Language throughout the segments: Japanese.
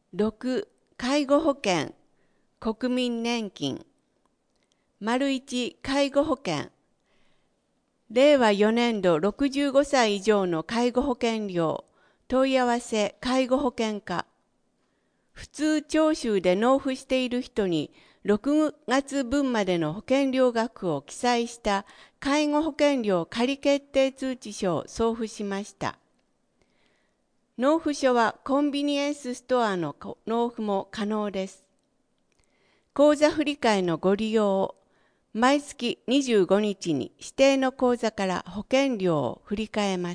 6、介護保険、国民年金。1、介護保険。令和4年度65歳以上の介護保険料、問い合わせ介護保険課。普通徴収で納付している人に6月分までの保険料額を記載した介護保険料仮決定通知書を送付しました。納付書はコンビニエンスストアの納付も可能です。口座振替のご利用を毎月25日に指定の口座から保険料を振り替えます。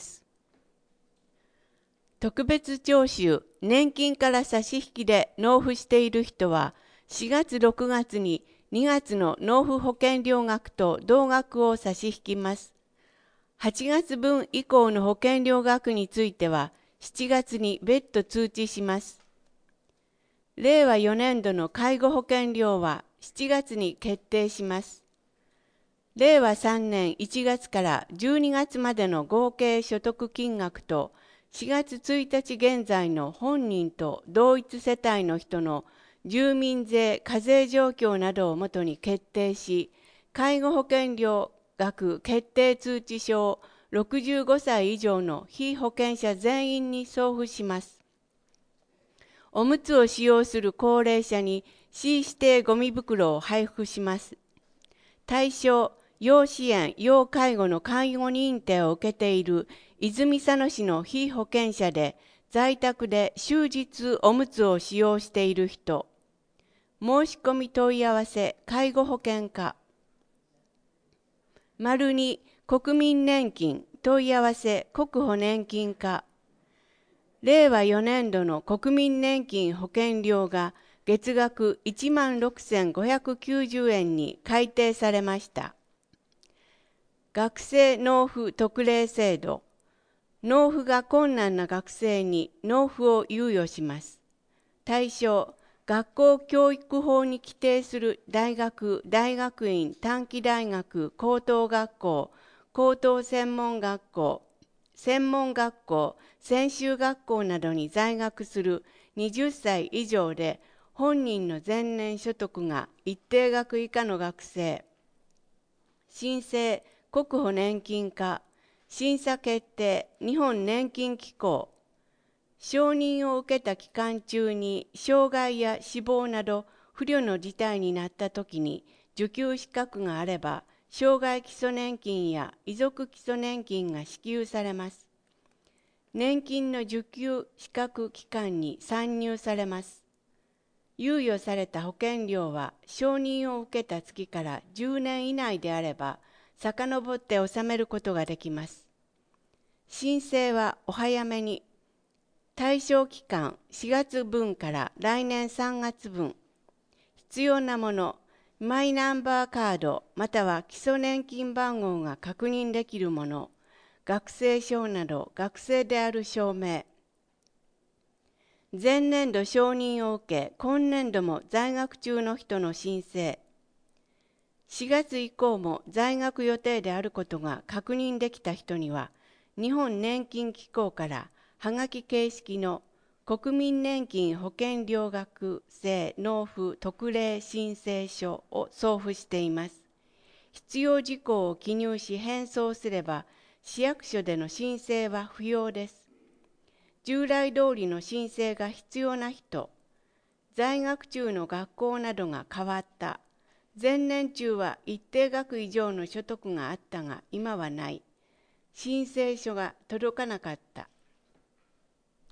特別徴収、年金から差し引きで納付している人は、4月6月に2月の納付保険料額と同額を差し引きます。8月分以降の保険料額については、7月に別途通知します。令和4年度の介護保険料は7月に決定します。令和3年1月から12月までの合計所得金額と4月1日現在の本人と同一世帯の人の住民税課税状況などをもとに決定し、介護保険料額決定通知書を65歳以上の被保険者全員に送付します。おむつを使用する高齢者に市指定ゴミ袋を配布します。対象、要支援・要介護の介護認定を受けている泉佐野市の被保険者で在宅で終日おむつを使用している人。申し込み問い合わせ介護保険課。2、国民年金問い合わせ国保年金課。令和4年度の国民年金保険料が月額16,590円に改定されました。学生納付特例制度。納付が困難な学生に納付を猶予します。対象、学校教育法に規定する大学・大学院、短期大学、高等学校、高等専門学校、専門学校、専修学校などに在学する20歳以上で本人の前年所得が一定額以下の学生。申請国保年金課、審査決定、日本年金機構。承認を受けた期間中に障害や死亡など不慮の事態になったときに受給資格があれば、障害基礎年金や遺族基礎年金が支給されます。年金の受給資格期間に算入されます。猶予された保険料は承認を受けた月から10年以内であれば、遡って納めることができます。申請はお早めに。対象期間4月分から来年3月分。必要なもの、マイナンバーカードまたは基礎年金番号が確認できるもの、学生証など学生である証明。前年度承認を受け、今年度も在学中の人の申請。4月以降も在学予定であることが確認できた人には、日本年金機構からはがき形式の国民年金保険料額制納付特例申請書を送付しています。必要事項を記入し返送すれば、市役所での申請は不要です。従来通りの申請が必要な人、在学中の学校などが変わった、前年中は一定額以上の所得があったが今はない、申請書が届かなかった、